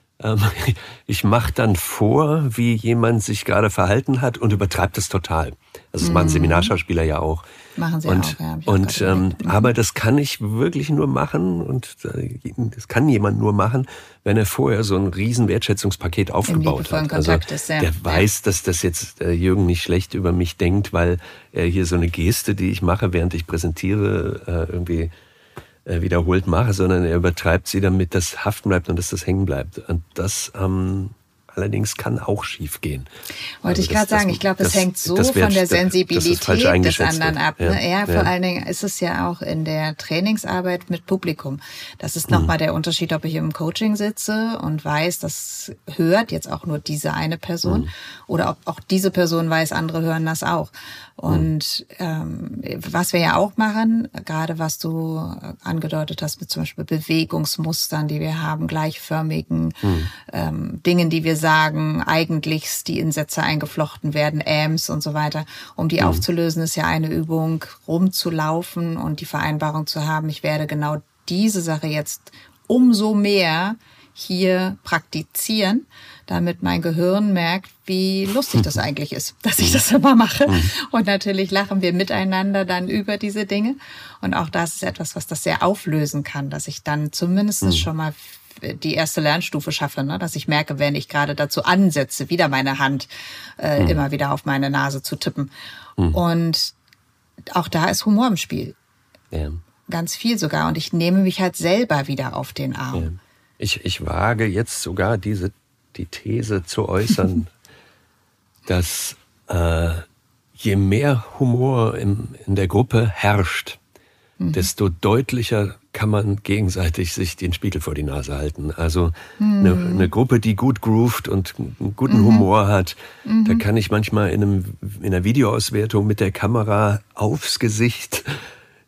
Ich mache dann vor, wie jemand sich gerade verhalten hat und übertreibt das total. Also das mhm. machen Seminarschauspieler ja auch. Machen sie und, auch, ja. Und, ähm, aber das kann ich wirklich nur machen und das kann jemand nur machen, wenn er vorher so ein riesen Wertschätzungspaket aufgebaut hat. Also ist, ja. der weiß, dass das jetzt äh, Jürgen nicht schlecht über mich denkt, weil er hier so eine Geste, die ich mache, während ich präsentiere, äh, irgendwie wiederholt mache, sondern er übertreibt sie, damit das haften bleibt und dass das hängen bleibt. Und das ähm, allerdings kann auch schief gehen. Wollte also ich gerade sagen, ich glaube, es hängt so von der Sensibilität des anderen ab. Ja, ne? ja vor ja. allen Dingen ist es ja auch in der Trainingsarbeit mit Publikum. Das ist nochmal mhm. der Unterschied, ob ich im Coaching sitze und weiß, das hört jetzt auch nur diese eine Person mhm. oder ob auch diese Person weiß, andere hören das auch. Und ähm, was wir ja auch machen, gerade was du angedeutet hast mit zum Beispiel Bewegungsmustern, die wir haben, gleichförmigen mhm. ähm, Dingen, die wir sagen, eigentlich, die in Sätze eingeflochten werden, Äms und so weiter. Um die mhm. aufzulösen, ist ja eine Übung, rumzulaufen und die Vereinbarung zu haben, ich werde genau diese Sache jetzt umso mehr hier praktizieren, damit mein Gehirn merkt, wie lustig das eigentlich ist, dass ich das immer mache. Und natürlich lachen wir miteinander dann über diese Dinge. Und auch das ist etwas, was das sehr auflösen kann, dass ich dann zumindest mhm. schon mal die erste Lernstufe schaffe, ne? Dass ich merke, wenn ich gerade dazu ansetze, wieder meine Hand äh, mhm. immer wieder auf meine Nase zu tippen. Mhm. Und auch da ist Humor im Spiel. Ja. Ganz viel sogar. Und ich nehme mich halt selber wieder auf den Arm. Ja. Ich, ich wage jetzt sogar diese, die These zu äußern, dass äh, je mehr Humor im, in der Gruppe herrscht, mhm. desto deutlicher kann man gegenseitig sich den Spiegel vor die Nase halten. Also mhm. eine, eine Gruppe, die gut groovt und einen guten mhm. Humor hat, mhm. da kann ich manchmal in, einem, in einer Videoauswertung mit der Kamera aufs Gesicht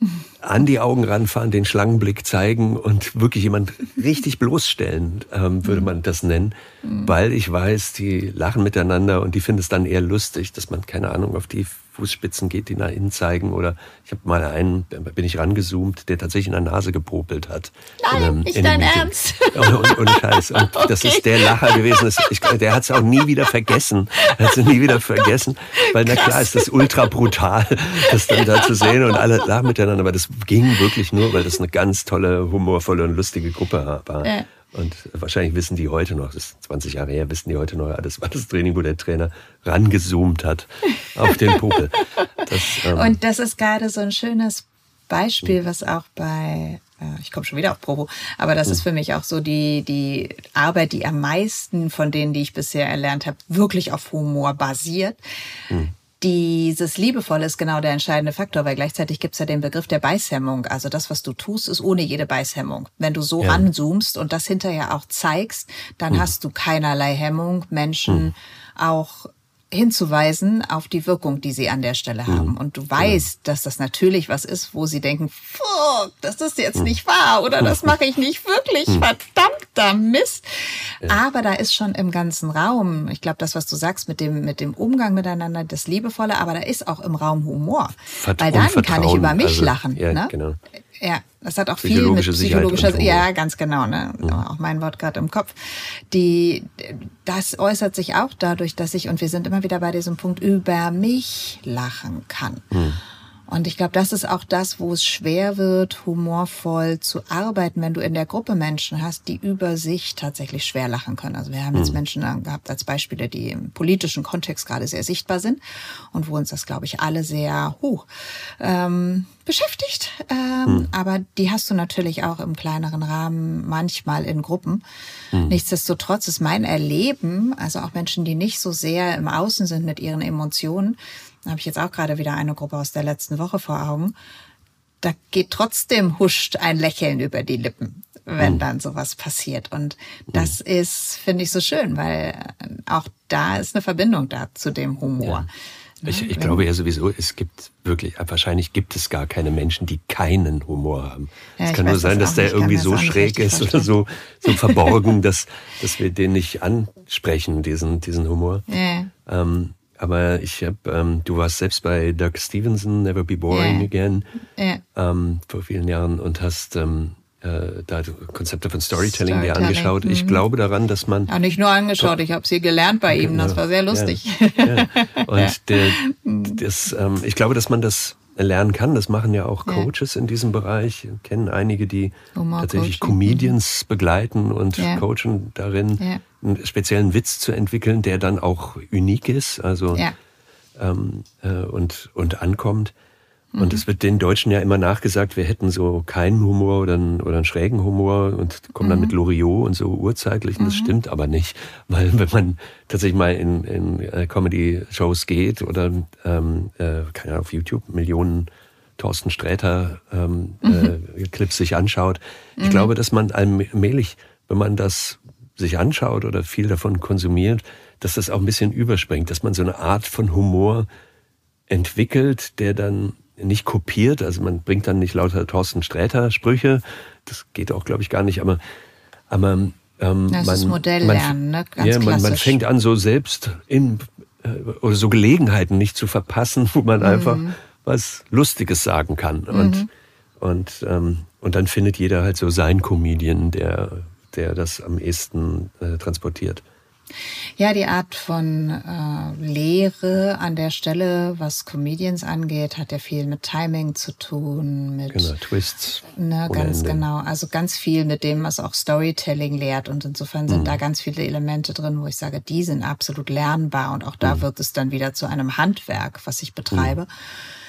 an die Augen ranfahren, den Schlangenblick zeigen und wirklich jemand richtig bloßstellen, ähm, würde man das nennen. Mhm. Weil ich weiß, die lachen miteinander und die finden es dann eher lustig, dass man, keine Ahnung, auf die Fußspitzen geht, die nach innen zeigen. Oder ich habe mal einen, da bin ich rangezoomt, der tatsächlich in der Nase gepopelt hat. Nein, in einem, nicht in dein Ernst. Und, und Scheiß. Und okay. Das ist der Lacher gewesen. Ich, der hat es auch nie wieder vergessen. Er hat es nie wieder vergessen. Weil na klar ist das ultra brutal, das dann da zu sehen und alle lachen miteinander. Aber das ging wirklich nur, weil das eine ganz tolle, humorvolle und lustige Gruppe war. Ja. Und wahrscheinlich wissen die heute noch, das ist zwanzig Jahre her, wissen die heute noch, das war das Training, wo der Trainer rangezoomt hat auf den Popel. Das, ähm und das ist gerade so ein schönes Beispiel, was auch bei, äh, ich komme schon wieder auf Provo, aber das ist für mich auch so die, die Arbeit, die am meisten von denen, die ich bisher erlernt habe, wirklich auf Humor basiert. Mhm. Dieses Liebevolle ist genau der entscheidende Faktor, weil gleichzeitig gibt es ja den Begriff der Beißhemmung. Also das, was du tust, ist ohne jede Beißhemmung. Wenn du so ja. ranzoomst und das hinterher auch zeigst, dann hm. hast du keinerlei Hemmung, Menschen hm. auch hinzuweisen auf die Wirkung, die sie an der Stelle mhm. haben. Und du weißt, ja. dass das natürlich was ist, wo sie denken, fuck, das ist jetzt mhm. nicht wahr oder das mache ich nicht wirklich, mhm. verdammter Mist. Ja. Aber da ist schon im ganzen Raum, ich glaube, das, was du sagst mit dem mit dem Umgang miteinander, das Liebevolle, aber da ist auch im Raum Humor. Vert- Weil dann kann ich über mich also, lachen. Ja, ne? genau. Ja, das hat auch viel mit psychologischer, ja, ganz genau, ne? Mhm. Auch mein Wort gerade im Kopf. Die, das äußert sich auch dadurch, dass ich, und wir sind immer wieder bei diesem Punkt, über mich lachen kann. Mhm. Und ich glaube, das ist auch das, wo es schwer wird, humorvoll zu arbeiten, wenn du in der Gruppe Menschen hast, die über sich tatsächlich schwer lachen können. Also wir haben jetzt Menschen gehabt als Beispiele, die im politischen Kontext gerade sehr sichtbar sind und wo uns das, glaube ich, alle sehr hoch ähm, beschäftigt. Ähm, hm. Aber die hast du natürlich auch im kleineren Rahmen, manchmal in Gruppen. Hm. Nichtsdestotrotz ist mein Erleben, also auch Menschen, die nicht so sehr im Außen sind mit ihren Emotionen, da habe ich jetzt auch gerade wieder eine Gruppe aus der letzten Woche vor Augen, da geht trotzdem huscht ein Lächeln über die Lippen, wenn hm. dann sowas passiert. Und das hm. ist, finde ich, so schön, weil auch da ist eine Verbindung da zu dem Humor. Ja. Ich, ich glaube ja sowieso, es gibt wirklich, wahrscheinlich gibt es gar keine Menschen, die keinen Humor haben. Ja, es kann nur sein, dass der irgendwie so schräg ist oder so, so verborgen, dass, dass wir den nicht ansprechen, diesen, diesen Humor. Ja. Ähm, aber ich habe, ähm, du warst selbst bei Doug Stevenson, Never Be Boring yeah. Again, yeah. Ähm, vor vielen Jahren und hast ähm, äh, da Konzepte von Storytelling, Storytelling. dir angeschaut. Mhm. Ich glaube daran, dass man... Ja, nicht nur angeschaut, ich habe sie gelernt bei ihm, das war sehr lustig. Ja, ja. Und ja. Der, das, ähm, ich glaube, dass man das lernen kann. Das machen ja auch Coaches ja. in diesem Bereich. Wir kennen einige, die Humor tatsächlich Coaching. Comedians begleiten und ja. coachen darin, ja. einen speziellen Witz zu entwickeln, der dann auch unique ist, also ja. ähm, äh, und, und ankommt. Mhm. Und es wird den Deutschen ja immer nachgesagt, wir hätten so keinen Humor oder einen, oder einen schrägen Humor und kommen mhm. dann mit Loriot und so urzeitlichen. Mhm. Das stimmt aber nicht, weil wenn man tatsächlich mal in, in Comedy-Shows geht oder ähm, äh, keine Ahnung, auf YouTube Millionen Thorsten Sträter ähm, mhm. äh, Clips sich anschaut, mhm. ich glaube, dass man allmählich, wenn man das sich anschaut oder viel davon konsumiert, dass das auch ein bisschen überspringt, dass man so eine Art von Humor entwickelt, der dann nicht kopiert, also man bringt dann nicht lauter Thorsten Sträter Sprüche, das geht auch, glaube ich, gar nicht, aber, aber ähm, das man, ist Modelllernen, ne? Ganz ja, man, man fängt an, so selbst in äh, oder so Gelegenheiten nicht zu verpassen, wo man mhm. einfach was Lustiges sagen kann und mhm. und ähm, und dann findet jeder halt so seinen Comedian, der der das am ehesten äh, transportiert. Ja, die Art von äh, Lehre an der Stelle, was Comedians angeht, hat ja viel mit Timing zu tun, mit genau, Twists. Ne, ganz Ende. Genau, also ganz viel mit dem, was auch Storytelling lehrt und insofern sind mhm. da ganz viele Elemente drin, wo ich sage, die sind absolut lernbar und auch da mhm. wird es dann wieder zu einem Handwerk, was ich betreibe. Mhm.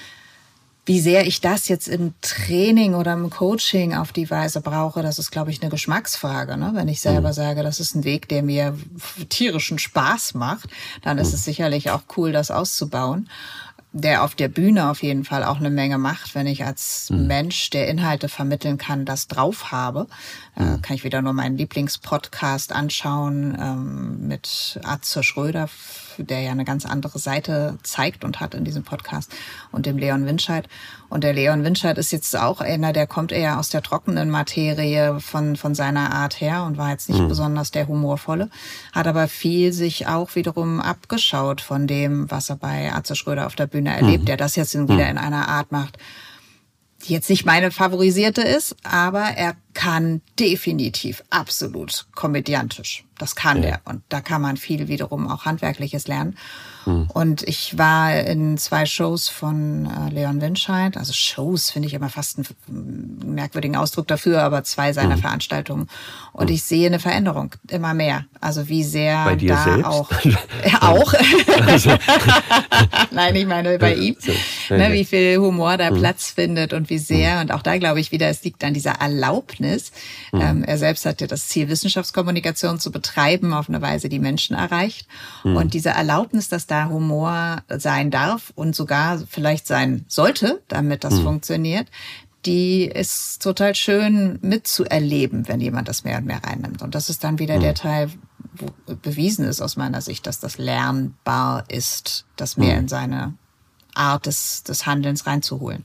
Wie sehr ich das jetzt im Training oder im Coaching auf die Weise brauche, das ist, glaube ich, eine Geschmacksfrage. Ne? Wenn ich selber mhm. sage, das ist ein Weg, der mir tierischen Spaß macht, dann ist mhm. es sicherlich auch cool, das auszubauen. der auf der Bühne auf jeden Fall auch eine Menge macht, wenn ich als mhm. Mensch, der Inhalte vermitteln kann, das drauf habe. Mhm. Äh, kann ich wieder nur meinen Lieblingspodcast anschauen ähm, mit Atze Schröder, der ja eine ganz andere Seite zeigt und hat in diesem Podcast, und dem Leon Winscheid. Und der Leon Winscheid ist jetzt auch einer, der kommt eher aus der trockenen Materie von von seiner Art her und war jetzt nicht mhm. besonders der Humorvolle, hat aber viel sich auch wiederum abgeschaut von dem, was er bei Atze Schröder auf der Bühne erlebt, mhm. der das jetzt wieder in einer Art macht, die jetzt nicht meine favorisierte ist, aber er kann definitiv absolut komödiantisch. Das kann ja. er. Und da kann man viel wiederum auch Handwerkliches lernen. Hm. Und ich war in zwei Shows von äh, Leon Winscheid. Also Shows finde ich immer fast einen merkwürdigen Ausdruck dafür, aber zwei seiner hm. Veranstaltungen. Und hm. ich sehe eine Veränderung immer mehr. Also wie sehr bei dir da selbst? auch. Ja, auch. Also. Nein, ich meine bei ihm. So. Ne, wie viel Humor da hm. Platz findet und wie sehr. Hm. Und auch da glaube ich wieder, es liegt an dieser Erlaubnis. Mhm. Ähm, er selbst hat ja das Ziel, Wissenschaftskommunikation zu betreiben, auf eine Weise, die Menschen erreicht. Mhm. Und diese Erlaubnis, dass da Humor sein darf und sogar vielleicht sein sollte, damit das mhm. funktioniert, die ist total schön mitzuerleben, wenn jemand das mehr und mehr reinnimmt. Und das ist dann wieder mhm. der Teil, wo bewiesen ist aus meiner Sicht, dass das lernbar ist, das mehr mhm. in seine Art des, des Handelns reinzuholen.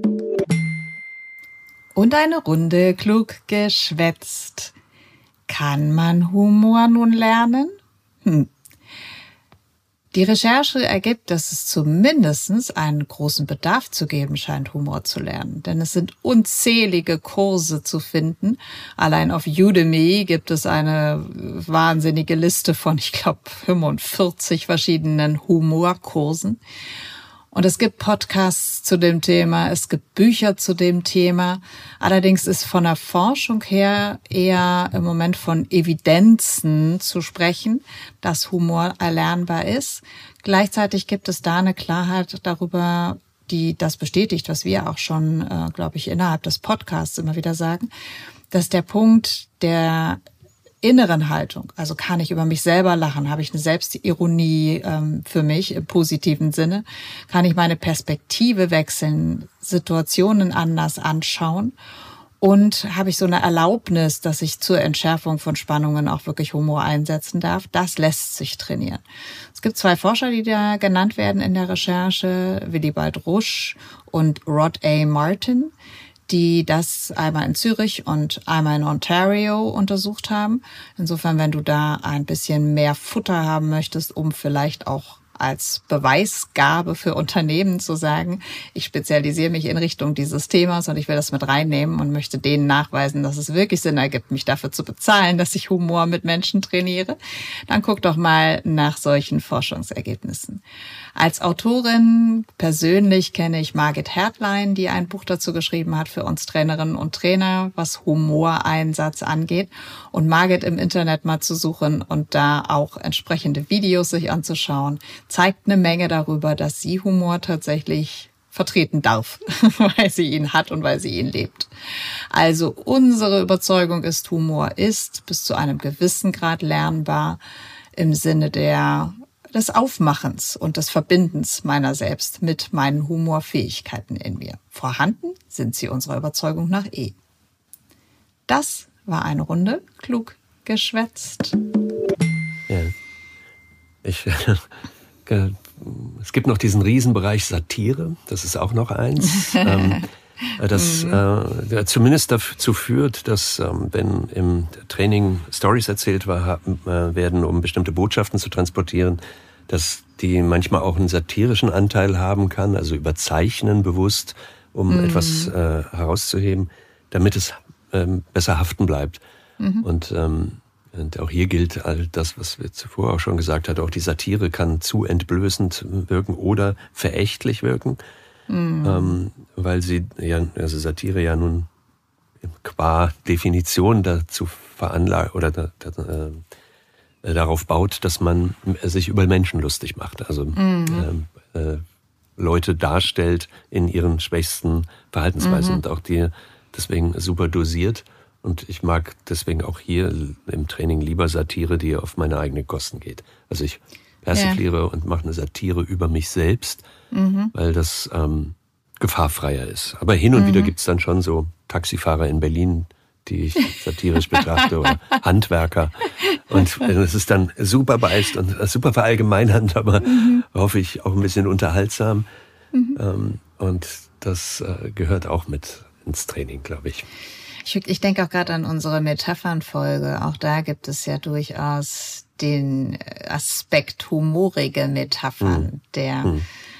Und eine Runde klug geschwätzt. Kann man Humor nun lernen? Hm. Die Recherche ergibt, dass es zumindest einen großen Bedarf zu geben scheint, Humor zu lernen. Denn es sind unzählige Kurse zu finden. Allein auf Udemy gibt es eine wahnsinnige Liste von, ich glaube, fünfundvierzig verschiedenen Humorkursen. Und es gibt Podcasts zu dem Thema, es gibt Bücher zu dem Thema. Allerdings ist von der Forschung her eher im Moment von Evidenzen zu sprechen, dass Humor erlernbar ist. Gleichzeitig gibt es da eine Klarheit darüber, die das bestätigt, was wir auch schon, äh, glaube ich, innerhalb des Podcasts immer wieder sagen, dass der Punkt der inneren Haltung, also kann ich über mich selber lachen, habe ich eine Selbstironie ähm, für mich im positiven Sinne, kann ich meine Perspektive wechseln, Situationen anders anschauen und habe ich so eine Erlaubnis, dass ich zur Entschärfung von Spannungen auch wirklich Humor einsetzen darf. Das lässt sich trainieren. Es gibt zwei Forscher, die da genannt werden in der Recherche, Willibald Rusch und Rod A. Martin, die das einmal in Zürich und einmal in Ontario untersucht haben. Insofern, wenn du da ein bisschen mehr Futter haben möchtest, um vielleicht auch als Beweisgabe für Unternehmen zu sagen, ich spezialisiere mich in Richtung dieses Themas und ich will das mit reinnehmen und möchte denen nachweisen, dass es wirklich Sinn ergibt, mich dafür zu bezahlen, dass ich Humor mit Menschen trainiere, dann guck doch mal nach solchen Forschungsergebnissen. Als Autorin persönlich kenne ich Margit Hertlein, die ein Buch dazu geschrieben hat für uns Trainerinnen und Trainer, was Humoreinsatz angeht. Und Margit im Internet mal zu suchen und da auch entsprechende Videos sich anzuschauen, zeigt eine Menge darüber, dass sie Humor tatsächlich vertreten darf, weil sie ihn hat und weil sie ihn lebt. Also unsere Überzeugung ist, Humor ist bis zu einem gewissen Grad lernbar im Sinne der des Aufmachens und des Verbindens meiner selbst mit meinen Humorfähigkeiten in mir. Vorhanden sind sie unserer Überzeugung nach eh. Das war eine Runde klug geschwätzt. Ja. Ich, äh, es gibt noch diesen Riesenbereich Satire, das ist auch noch eins. ähm, das äh, zumindest dazu führt, dass ähm, wenn im Training Stories erzählt war, äh, werden, um bestimmte Botschaften zu transportieren, dass die manchmal auch einen satirischen Anteil haben kann, also überzeichnen bewusst, um mhm. etwas äh, herauszuheben, damit es ähm, besser haften bleibt. Mhm. Und, ähm, und auch hier gilt all das, was wir zuvor auch schon gesagt hatten, auch die Satire kann zu entblößend wirken oder verächtlich wirken, mhm. ähm, weil sie ja, also Satire ja nun qua Definition dazu veranlagt oder da, da, äh, darauf baut, dass man sich über Menschen lustig macht. Also mhm. äh, äh, Leute darstellt in ihren schwächsten Verhaltensweisen mhm. und auch die deswegen super dosiert. Und ich mag deswegen auch hier im Training lieber Satire, die auf meine eigenen Kosten geht. Also ich persifliere ja. und mache eine Satire über mich selbst, mhm. weil das ähm, gefahrfreier ist. Aber hin und mhm. wieder gibt's dann schon so Taxifahrer in Berlin, die ich satirisch betrachte, oder Handwerker. Und es ist dann super beeist und super verallgemeinernd, aber mhm. hoffe ich auch ein bisschen unterhaltsam. Mhm. Und das gehört auch mit ins Training, glaube ich. Ich, ich denke auch gerade an unsere Metaphernfolge. Auch da gibt es ja durchaus den Aspekt humorige Metaphern, mhm. der mhm.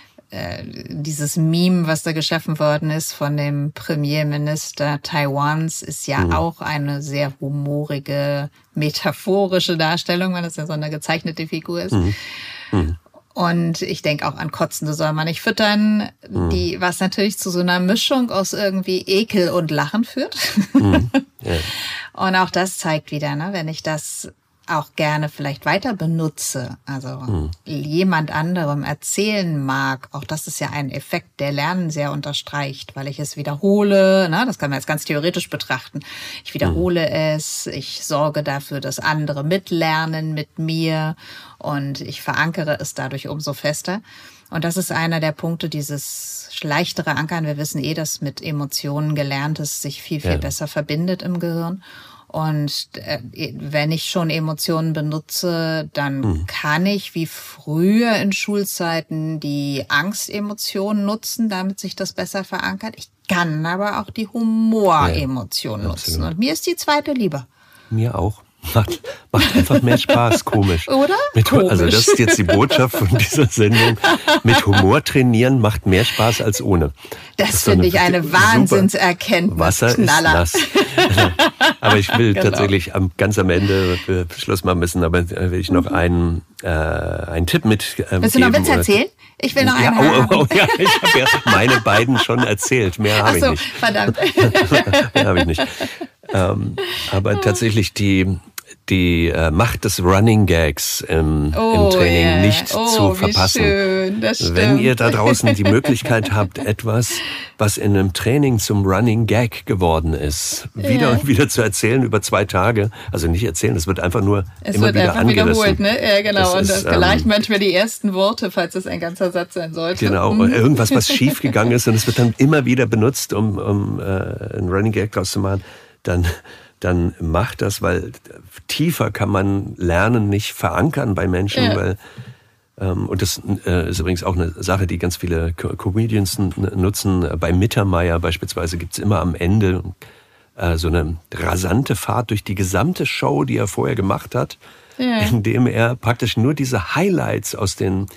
dieses Meme, was da geschaffen worden ist von dem Premierminister Taiwans, ist ja mhm. auch eine sehr humorige, metaphorische Darstellung, weil das ja so eine gezeichnete Figur ist. Mhm. Mhm. Und ich denke auch an Kotzende soll man nicht füttern, mhm. die, was natürlich zu so einer Mischung aus irgendwie Ekel und Lachen führt. Mhm. Ja. Und auch das zeigt wieder, ne, wenn ich das auch gerne vielleicht weiter benutze, also hm. jemand anderem erzählen mag, auch das ist ja ein Effekt, der Lernen sehr unterstreicht, weil ich es wiederhole, ne, das kann man jetzt ganz theoretisch betrachten. Ich wiederhole hm. es, ich sorge dafür, dass andere mitlernen mit mir und ich verankere es dadurch umso fester. Und das ist einer der Punkte, dieses leichtere Ankern. Wir wissen eh, dass mit Emotionen Gelerntes sich viel, viel ja. besser verbindet im Gehirn. Und äh, wenn ich schon Emotionen benutze, dann mhm. kann ich wie früher in Schulzeiten die Angstemotionen nutzen, damit sich das besser verankert. Ich kann aber auch die Humoremotion ja, nutzen. Und mir ist die zweite lieber. Mir auch. Macht, macht einfach mehr Spaß, komisch. Oder? Mit, komisch. Also das ist jetzt die Botschaft von dieser Sendung. Mit Humor trainieren macht mehr Spaß als ohne. Das, das finde ich eine Wahnsinnserkenntnis. Wasser Knaller. Ist nass. Aber ich will genau. tatsächlich am, ganz am Ende äh, Schluss machen müssen, aber äh, will ich noch einen, äh, einen Tipp mit ähm, Willst du noch Witz erzählen? Ich will noch einen ja, oh, oh, oh, ja, ich habe ja meine beiden schon erzählt. Mehr habe so, ich nicht. Verdammt. Mehr habe ich nicht. Ähm, aber tatsächlich die die äh, Macht des Running Gags im, oh, im Training yeah. nicht oh, zu verpassen. Wie schön. Das stimmt. Wenn ihr da draußen die Möglichkeit habt, etwas, was in einem Training zum Running Gag geworden ist, wieder yeah. und wieder zu erzählen über zwei Tage, also nicht erzählen, es wird einfach nur es immer wird wieder einfach angerissen. wiederholt, ne? Ja, genau. Das und ist, das vielleicht ähm, manchmal die ersten Worte, falls es ein ganzer Satz sein sollte. Genau, mhm. irgendwas, was schief gegangen ist und es wird dann immer wieder benutzt, um, um äh, einen Running Gag draus zu machen, dann dann macht das, weil tiefer kann man Lernen nicht verankern bei Menschen, ja. weil ähm, und das äh, ist übrigens auch eine Sache, die ganz viele Comedians nutzen. Bei Mittermeier beispielsweise gibt's immer am Ende äh, so eine rasante Fahrt durch die gesamte Show, die er vorher gemacht hat, ja. indem er praktisch nur diese Highlights aus den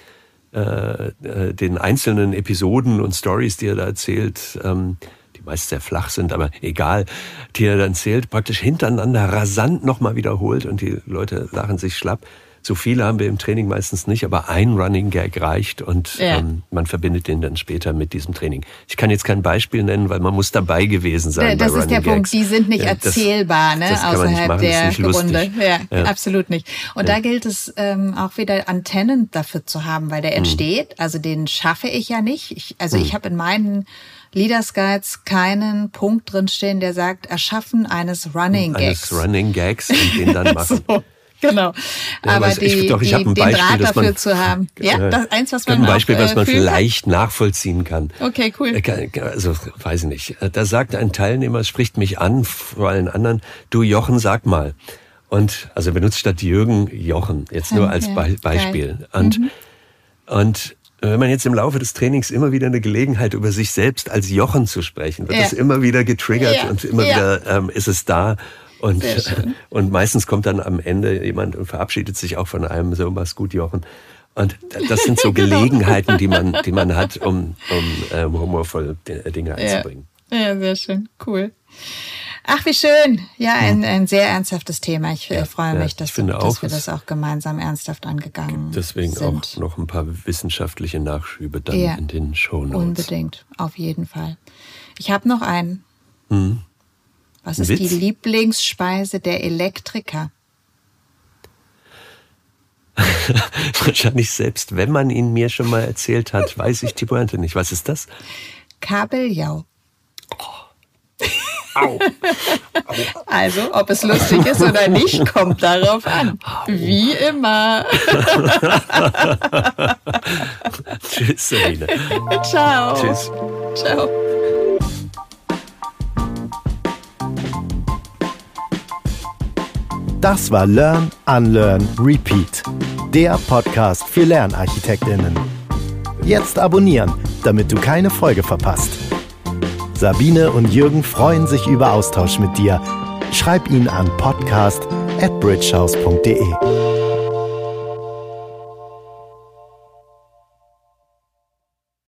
äh, den einzelnen Episoden und Stories, die er da erzählt, ähm, die meist sehr flach sind, aber egal, die er dann zählt, praktisch hintereinander rasant nochmal wiederholt und die Leute lachen sich schlapp. So viele haben wir im Training meistens nicht, aber ein Running Gag reicht und ja. ähm, man verbindet den dann später mit diesem Training. Ich kann jetzt kein Beispiel nennen, weil man muss dabei gewesen sein. Das bei ist der Gags. Punkt, die sind nicht ja, das, das erzählbar, ne, außerhalb machen, der das ist nicht Runde. Ja, ja, absolut nicht. Und ja. da gilt es ähm, auch wieder Antennen dafür zu haben, weil der entsteht, mhm. also den schaffe ich ja nicht. Ich, also mhm. ich habe in meinen Leaders Guides keinen Punkt drinstehen, der sagt, Erschaffen eines Running Gags. Eines Running Gags und den dann machen. so. Genau, ja, aber ich, die, doch, ich die, ein den Beispiel, Draht dafür man, zu haben. Ja, das eins, was man ein Beispiel, auch, äh, was man fühlen vielleicht kann? nachvollziehen kann. Okay, cool. Also, weiß ich nicht. Da sagt ein Teilnehmer, spricht mich an, vor allen anderen, du Jochen, sag mal. Und, also benutzt statt Jürgen Jochen, jetzt nur als Be- Beispiel. Geil. Und, mhm. und wenn man jetzt im Laufe des Trainings immer wieder eine Gelegenheit über sich selbst als Jochen zu sprechen, wird ja. das immer wieder getriggert ja. und immer ja. wieder ähm, ist es da. Und, und meistens kommt dann am Ende jemand und verabschiedet sich auch von einem, so, mach's gut, Jochen. Und das sind so Gelegenheiten, die man, die man hat, um, um ähm, humorvoll Dinge einzubringen. Ja. ja, sehr schön. Cool. Ach, wie schön. Ja, ein, ein sehr ernsthaftes Thema. Ich ja, freue mich, ja, dass, dass auch, wir das das auch gemeinsam ernsthaft angegangen deswegen sind. Deswegen auch noch ein paar wissenschaftliche Nachschübe dann ja, in den Shownotes. Unbedingt, auf jeden Fall. Ich habe noch einen. Hm. Was ist Witz? die Lieblingsspeise der Elektriker? Wahrscheinlich selbst, wenn man ihn mir schon mal erzählt hat, weiß ich die Pointe nicht. Was ist das? Kabeljau. Oh. Au. Also, ob es lustig ist oder nicht, kommt darauf an. Wie immer. Tschüss, Sabine. Ciao. Tschüss. Ciao. Das war Learn, Unlearn, Repeat. Der Podcast für LernarchitektInnen. Jetzt abonnieren, damit du keine Folge verpasst. Sabine und Jürgen freuen sich über Austausch mit dir. Schreib ihn an podcast at bridgehouse punkt de.